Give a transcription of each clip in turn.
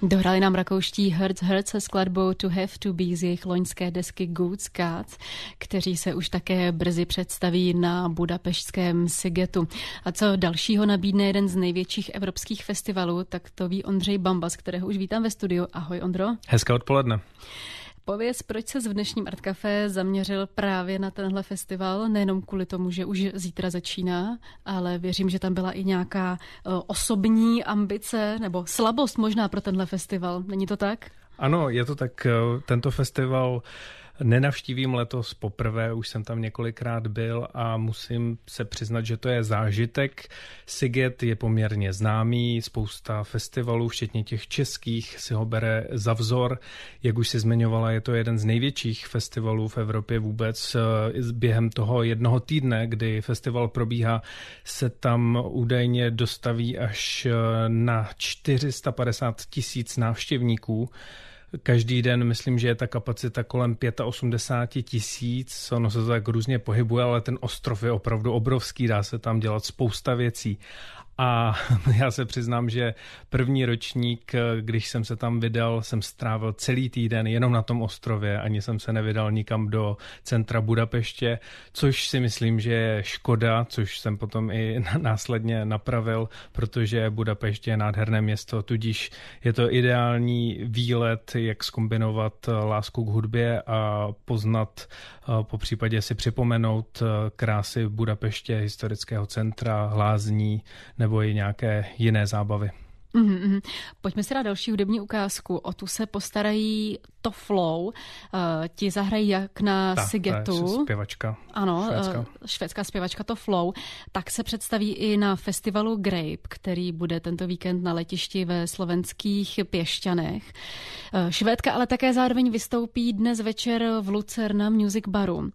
Dohráli nám rakouští Herz se skladbou To Have To Be z jejich loňské desky Goods Cats, kteří se už také brzy představí na budapešťském Sigetu. A co dalšího nabídne jeden z největších evropských festivalů, tak to ví Ondřej Bambas, kterého už vítám ve studiu. Ahoj, Ondro. Hezké odpoledne. Pověz, proč ses v dnešním Art Café zaměřil právě na tenhle festival, nejenom kvůli tomu, že už zítra začíná, ale věřím, že tam byla i nějaká osobní ambice nebo slabost možná pro tenhle festival. Není to tak? Ano, je to tak. Tento festival nenavštívím letos poprvé, už jsem tam několikrát byl a musím se přiznat, že to je zážitek. Siget je poměrně známý, spousta festivalů, včetně těch českých, si ho bere za vzor. Jak už si zmiňovala, je to jeden z největších festivalů v Evropě vůbec. Během toho jednoho týdne, kdy festival probíhá, se tam údajně dostaví až na 450 000 návštěvníků. Každý den myslím, že je ta kapacita kolem 85 000, ono se to tak různě pohybuje, ale ten ostrov je opravdu obrovský, dá se tam dělat spousta věcí. A já se přiznám, že první ročník, když jsem se tam vydal, jsem strávil celý týden jenom na tom ostrově, ani jsem se nevydal nikam do centra Budapeště, což si myslím, že je škoda, což jsem potom i následně napravil, protože Budapešť je nádherné město, tudíž je to ideální výlet, jak zkombinovat lásku k hudbě a poznat, popřípadě si připomenout krásy Budapeště, historického centra, lázní, nebo i nějaké jiné zábavy. Pojďme si dát další hudební ukázku. O tu se postarají To Flow. Ti zahrají jak na Sigetu. To je zpěvačka. Ano, švédská zpěvačka To Flow. Tak se představí i na festivalu Grape, který bude tento víkend na letišti ve slovenských Piešťanech. Švédka ale také zároveň vystoupí dnes večer v Lucerna Music Baru.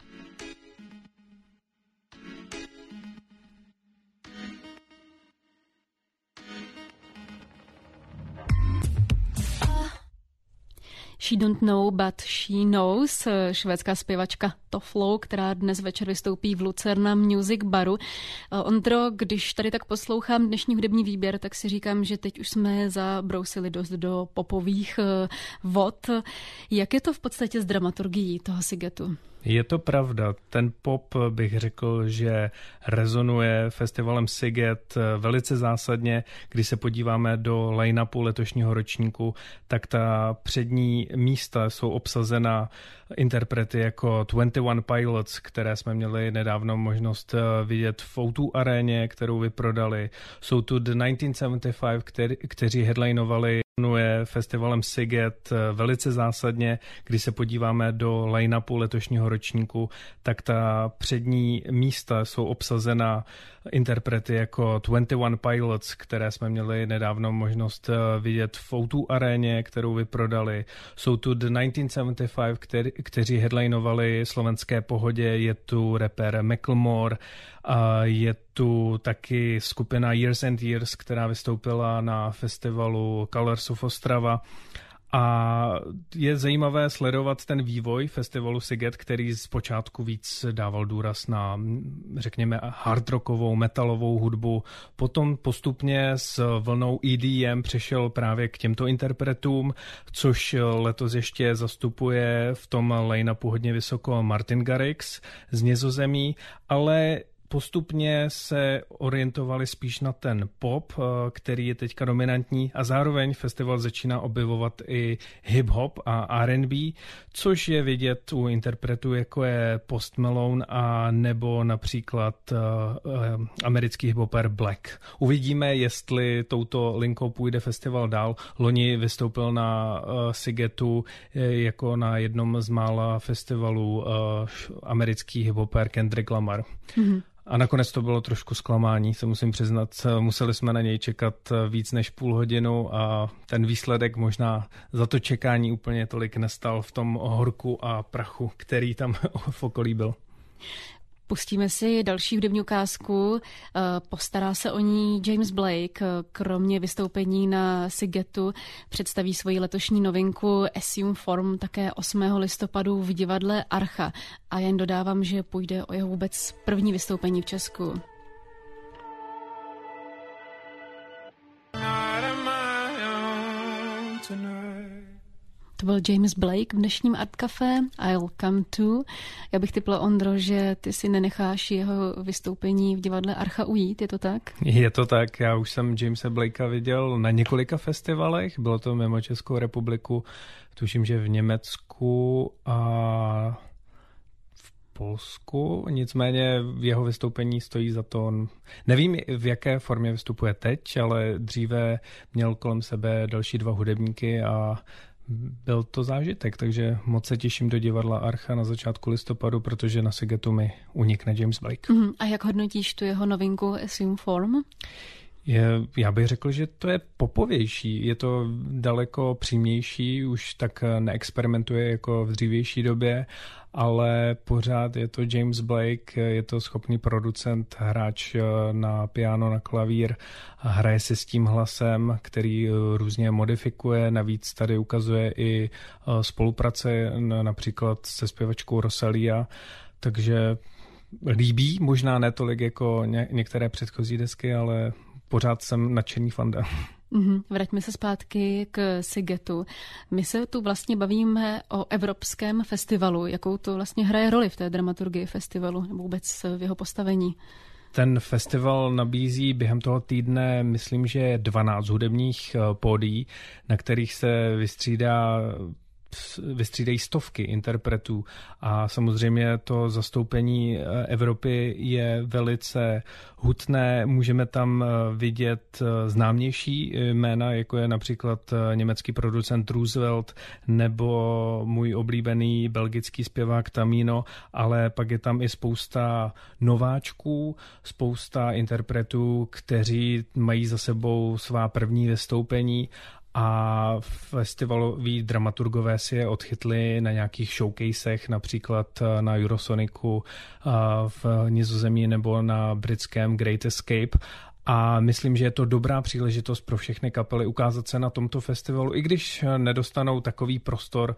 She Don't Know, But She Knows, švédská zpěvačka To Flow, která dnes večer vystoupí v Lucerna Music Baru. Ondro, když tady tak poslouchám dnešní hudební výběr, tak si říkám, že teď už jsme zabrousili dost do popových vod. Jak je to v podstatě s dramaturgií toho Sigetu? Je to pravda. Ten pop, bych řekl, že rezonuje festivalem Siget velice zásadně. Když se podíváme do line-upu letošního ročníku, tak ta přední místa jsou obsazena interprety jako 21 Pilots, které jsme měli nedávno možnost vidět v O2 aréně, kterou vyprodali. Jsou tu The 1975, kteří headlinovali festivalem Siget velice zásadně. Když se podíváme do line-upu letošního ročníku, tak ta přední místa jsou obsazena interprety jako 21 Pilots, které jsme měli nedávno možnost vidět v O2 aréně, kterou vyprodali. Jsou tu The 1975, kteří headlinovali Slovenské pohodě, je tu rapper Macklemore, a je tu taky skupina Years and Years, která vystoupila na festivalu Colors of Ostrava. A je zajímavé sledovat ten vývoj festivalu Siget, který zpočátku víc dával důraz na, řekněme, hardrockovou, metalovou hudbu. Potom postupně s vlnou EDM přešel právě k těmto interpretům, což letos ještě zastupuje v tom line-upu hodně vysoko Martin Garrix z Nizozemí, ale postupně se orientovali spíš na ten pop, který je teďka dominantní, a zároveň festival začíná objevovat i hip-hop a R&B, což je vidět u interpretů, jako je Post Malone a nebo například americký hip-hopper Black. Uvidíme, jestli touto linkou půjde festival dál. Loni vystoupil na Sigetu jako na jednom z mála festivalů americký hip-hopper Kendrick Lamar. Mm-hmm. A nakonec to bylo trošku zklamání, se musím přiznat. Museli jsme na něj čekat víc než půl hodinu a ten výsledek možná za to čekání úplně tolik nestal v tom horku a prachu, který tam v okolí byl. Pustíme si další hudební ukázku. Postará se o ní James Blake. Kromě vystoupení na Sigetu představí svoji letošní novinku Assume Form také 8. listopadu v divadle Archa. A jen dodávám, že půjde o jeho vůbec první vystoupení v Česku. To byl James Blake v dnešním Art Café, I'll Come To. Já bych tipla, Ondro, že ty si nenecháš jeho vystoupení v divadle Archa ujít, je to tak? Je to tak, já už jsem Jamese Blakea viděl na několika festivalech, bylo to mimo Českou republiku, tuším, že v Německu a Polsku, nicméně jeho vystoupení stojí za to. Nevím, v jaké formě vystupuje teď, ale dříve měl kolem sebe další 2 hudebníky a byl to zážitek, takže moc se těším do divadla Archa na začátku listopadu, protože na Sigetu mi unikne James Blake. A jak hodnotíš tu jeho novinku Assume Form? Já bych řekl, že to je popovější, je to daleko přímější, už tak neexperimentuje jako v dřívější době, ale pořád je to James Blake, je to schopný producent, hráč na piano, na klavír, hraje si s tím hlasem, který různě modifikuje, navíc tady ukazuje i spolupráce například se zpěvačkou Rosalia, takže líbí, možná ne tolik jako některé předchozí desky, ale pořád jsem nadšený fanda. Vraťme se zpátky k Sigetu. My se tu vlastně bavíme o evropském festivalu. Jakou to vlastně hraje roli v té dramaturgii festivalu nebo vůbec v jeho postavení? Ten festival nabízí během toho týdne, myslím, že 12 hudebních pódií, na kterých se vystřídají stovky interpretů a samozřejmě to zastoupení Evropy je velice hutné. Můžeme tam vidět známější jména, jako je například německý producent Roosevelt nebo můj oblíbený belgický zpěvák Tamino, ale pak je tam i spousta nováčků, spousta interpretů, kteří mají za sebou svá první vystoupení a festivaloví dramaturgové si je odchytli na nějakých showcasech, například na Eurosonicu v Nizozemí nebo na britském Great Escape. A myslím, že je to dobrá příležitost pro všechny kapely ukázat se na tomto festivalu, i když nedostanou takový prostor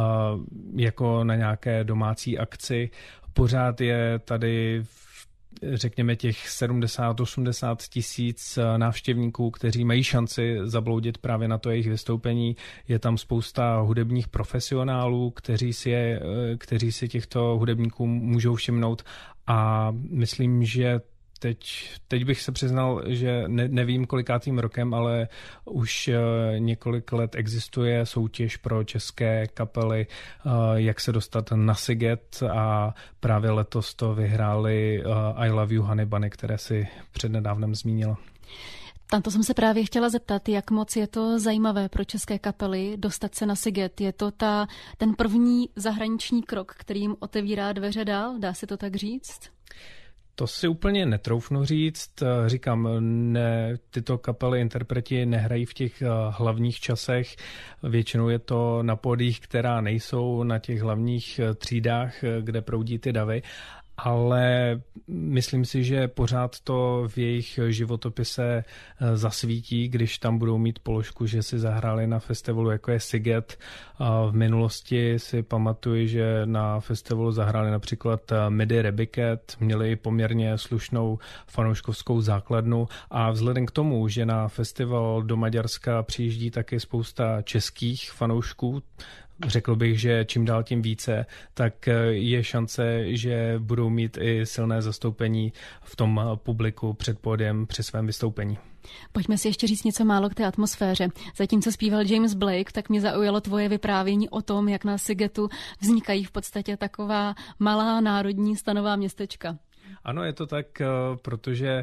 jako na nějaké domácí akci. Pořád je tady řekněme těch 70-80 tisíc návštěvníků, kteří mají šanci zabloudit právě na to jejich vystoupení. Je tam spousta hudebních profesionálů, kteří si těchto hudebníků můžou všimnout a myslím, že Teď bych se přiznal, že nevím kolikátým rokem, ale už několik let existuje soutěž pro české kapely, jak se dostat na Siget a právě letos to vyhráli I Love You Honey Bunny, které si přednedávnem zmínila. Na to jsem se právě chtěla zeptat, jak moc je to zajímavé pro české kapely dostat se na Siget. Je to ten první zahraniční krok, který jim otevírá dveře dál, dá se to tak říct? To si úplně netroufnu říct. Říkám, tyto kapely, interpreti nehrají v těch hlavních časech. Většinou je to na pódiích, která nejsou na těch hlavních třídách, kde proudí ty davy. Ale myslím si, že pořád to v jejich životopise zasvítí, když tam budou mít položku, že si zahráli na festivalu, jako je Siget. V minulosti si pamatuju, že na festivalu zahráli například Midi Rebiket, měli poměrně slušnou fanouškovskou základnu a vzhledem k tomu, že na festival do Maďarska přijíždí taky spousta českých fanoušků, řekl bych, že čím dál tím více, tak je šance, že budou mít i silné zastoupení v tom publiku před pódiem při svém vystoupení. Pojďme si ještě říct něco málo k té atmosféře. Zatímco zpíval James Blake, tak mě zaujalo tvoje vyprávění o tom, jak na Sigetu vznikají v podstatě taková malá národní stanová městečka. Ano, je to tak, protože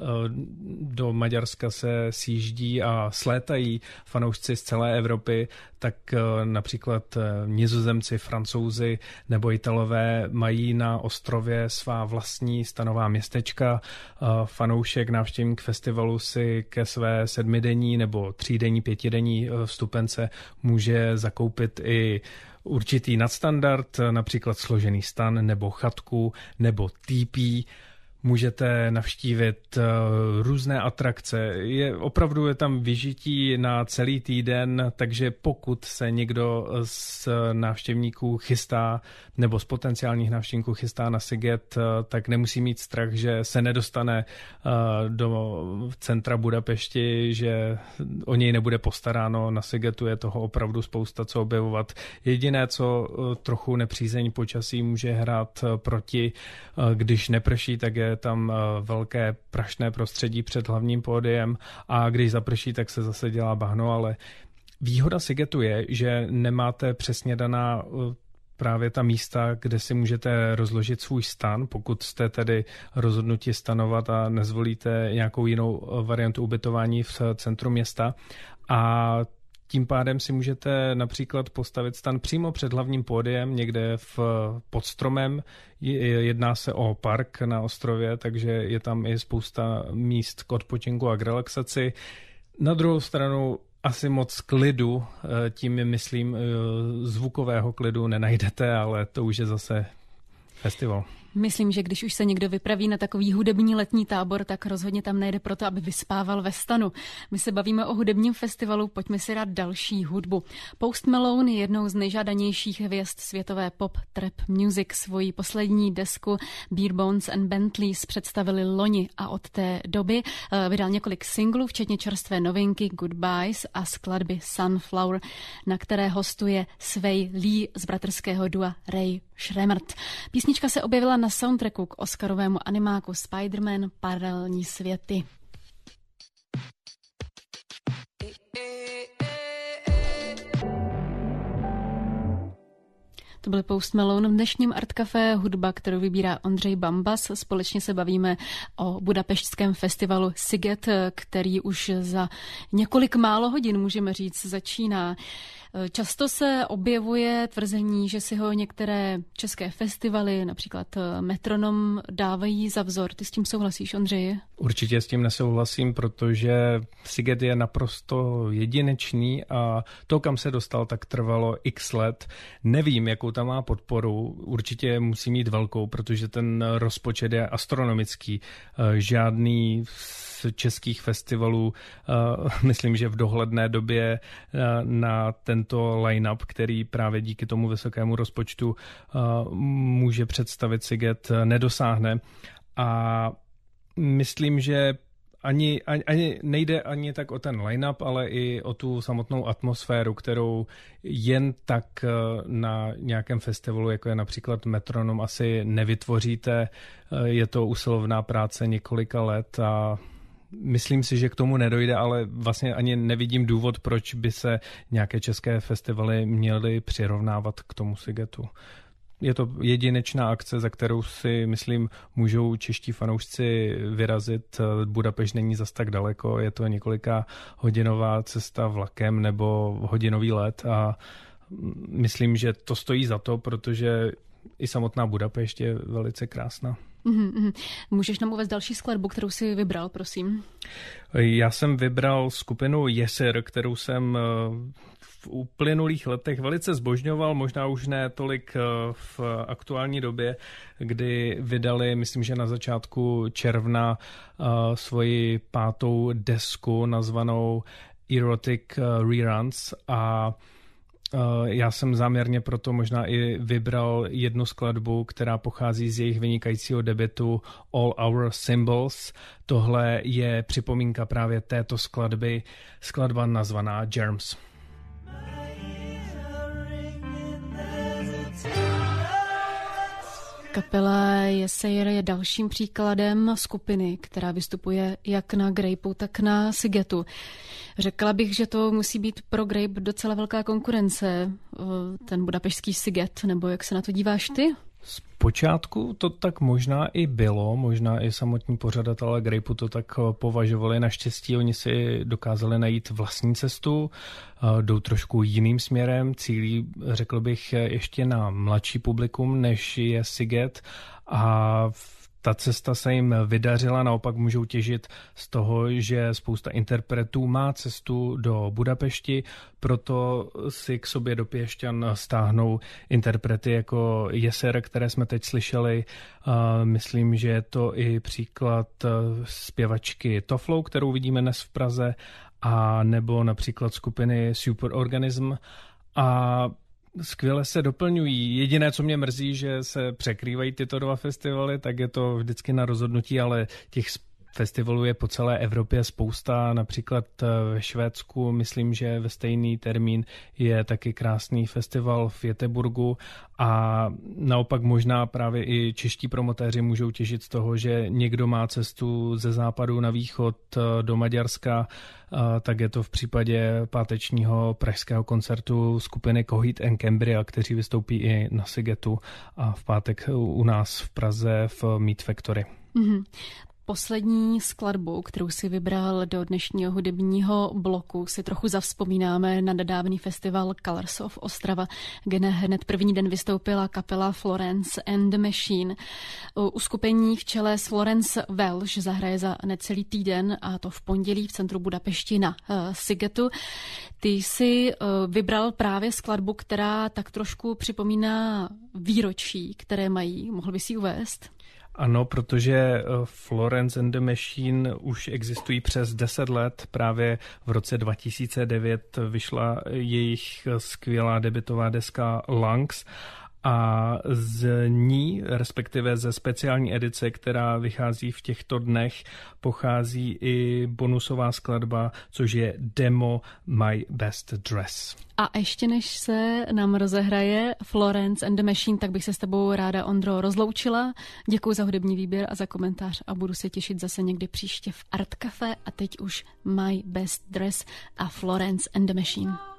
do Maďarska se sjíždí a slétají fanoušci z celé Evropy, tak například Nizozemci, Francouzi nebo Italové mají na ostrově svá vlastní stanová městečka. Fanoušek, návštěvník festivalu si ke své 7denní nebo 3denní, 5denní vstupence může zakoupit i určitý nadstandard, například složený stan nebo chatku nebo týpí. Můžete navštívit různé atrakce. Opravdu je tam vyžití na celý týden, takže pokud se někdo z návštěvníků chystá nebo z potenciálních návštěvníků chystá na Sziget, tak nemusí mít strach, že se nedostane do centra Budapešti, že o něj nebude postaráno. Na Szigetu je toho opravdu spousta co objevovat. Jediné, co trochu nepřízeň počasí může hrát proti, když neprší, tak je tam velké prašné prostředí před hlavním pódiem a když zaprší, tak se zase dělá bahno, ale výhoda Szigetu je, že nemáte přesně daná právě ta místa, kde si můžete rozložit svůj stan, pokud jste tedy rozhodnuti stanovat a nezvolíte nějakou jinou variantu ubytování v centru města. A tím pádem si můžete například postavit stan přímo před hlavním pódiem, někde pod stromem. Jedná se o park na ostrově, takže je tam i spousta míst k odpočinku a k relaxaci. Na druhou stranu asi moc klidu, tím myslím zvukového klidu nenajdete, ale to už je zase festival. Myslím, že když už se někdo vypraví na takový hudební letní tábor, tak rozhodně tam nejde proto, aby vyspával ve stanu. My se bavíme o hudebním festivalu, pojďme si dát další hudbu. Post Malone je jednou z nejžádanějších hvězd světové pop trap music. Svoji poslední desku Beer Bones and Bentleys představili loni a od té doby vydal několik singlů, včetně čerstvé novinky Goodbyes a skladby Sunflower, na které hostuje Sway Lee z bratrského dua Ray Shremmerd. Písnička se objevila na soundtracku k Oscarovému animáku Spider-Man Paralelní světy. To byl Post Malone v dnešním Art Café, hudba, kterou vybírá Ondřej Bambas. Společně se bavíme o budapeštském festivalu Sziget, který už za několik málo hodin, můžeme říct, začíná. Často se objevuje tvrzení, že si ho některé české festivaly, například Metronom, dávají za vzor. Ty s tím souhlasíš, Ondřeji? Určitě s tím nesouhlasím, protože Sziget je naprosto jedinečný a to, kam se dostal, tak trvalo x let. Nevím, jakou tam má podporu. Určitě musí mít velkou, protože ten rozpočet je astronomický. Žádný z českých festivalů, myslím, že v dohledné době na tento line-up, který právě díky tomu vysokému rozpočtu může představit Sziget, nedosáhne. A myslím, že ani nejde ani tak o ten line-up, ale i o tu samotnou atmosféru, kterou jen tak na nějakém festivalu, jako je například Metronom, asi nevytvoříte. Je to usilovná práce několika let a myslím si, že k tomu nedojde, ale vlastně ani nevidím důvod, proč by se nějaké české festivaly měly přirovnávat k tomu Szigetu. Je to jedinečná akce, za kterou si, myslím, můžou čeští fanoušci vyrazit. Budapešť není zas tak daleko, je to několika hodinová cesta vlakem nebo hodinový let a myslím, že to stojí za to, protože i samotná Budapešť je velice krásná. Můžeš nám uvést další skladbu, kterou jsi vybral, prosím? Já jsem vybral skupinu Jesir, kterou jsem v uplynulých letech velice zbožňoval, možná už ne tolik v aktuální době, kdy vydali, myslím, že na začátku června svoji 5. desku nazvanou Erotic Reruns a já jsem záměrně proto možná i vybral jednu skladbu, která pochází z jejich vynikajícího debutu All Our Symbols. Tohle je připomínka právě této skladby, skladba nazvaná Germs. Kapela Jesir je dalším příkladem skupiny, která vystupuje jak na Grapeu, tak na Szigetu. Řekla bych, že to musí být pro Grape docela velká konkurence, ten budapešský Sziget, nebo jak se na to díváš ty? Zpočátku to tak možná i bylo, možná i samotní pořadatelé Grapeu to tak považovali. Naštěstí oni si dokázali najít vlastní cestu, jdou trošku jiným směrem, cílí, řekl bych, ještě na mladší publikum, než je Sziget a ta cesta se jim vydařila, naopak můžou těžit z toho, že spousta interpretů má cestu do Budapešti, proto si k sobě do Piešťan stáhnou interprety jako Jeser, které jsme teď slyšeli. Myslím, že je to i příklad zpěvačky Toflou, kterou vidíme dnes v Praze, a nebo například skupiny Superorganism. A skvěle se doplňují. Jediné, co mě mrzí, že se překrývají tyto dva festivaly, tak je to vždycky na rozhodnutí, ale těch festivalů je po celé Evropě spousta. Například ve Švédsku, myslím, že ve stejný termín je taky krásný festival v Göteborgu, a naopak možná právě i čeští promotéři můžou těžit z toho, že někdo má cestu ze západu na východ do Maďarska, tak je to v případě pátečního pražského koncertu skupiny Coheed and Cambria, kteří vystoupí i na Sigetu a v pátek u nás v Praze v Meat Factory. Mm-hmm. Poslední skladbu, kterou si vybral do dnešního hudebního bloku, si trochu zavzpomínáme na nedávný festival Colors of Ostrava, kde hned první den vystoupila kapela Florence and the Machine. Uskupení v čele s Florence Welsh zahraje za necelý týden, a to v pondělí v centru Budapešti na Sigetu. Ty jsi vybral právě skladbu, která tak trošku připomíná výročí, které mají. Mohl bys ji uvést? Ano, protože Florence and the Machine už existují přes 10 let. Právě v roce 2009 vyšla jejich skvělá debutová deska Lungs, a z ní, respektive ze speciální edice, která vychází v těchto dnech, pochází i bonusová skladba, což je demo My Best Dress. A ještě než se nám rozehraje Florence and the Machine, tak bych se s tebou ráda, Ondro, rozloučila. Děkuji za hudební výběr a za komentář a budu se těšit zase někdy příště v Art Café. A teď už My Best Dress a Florence and the Machine.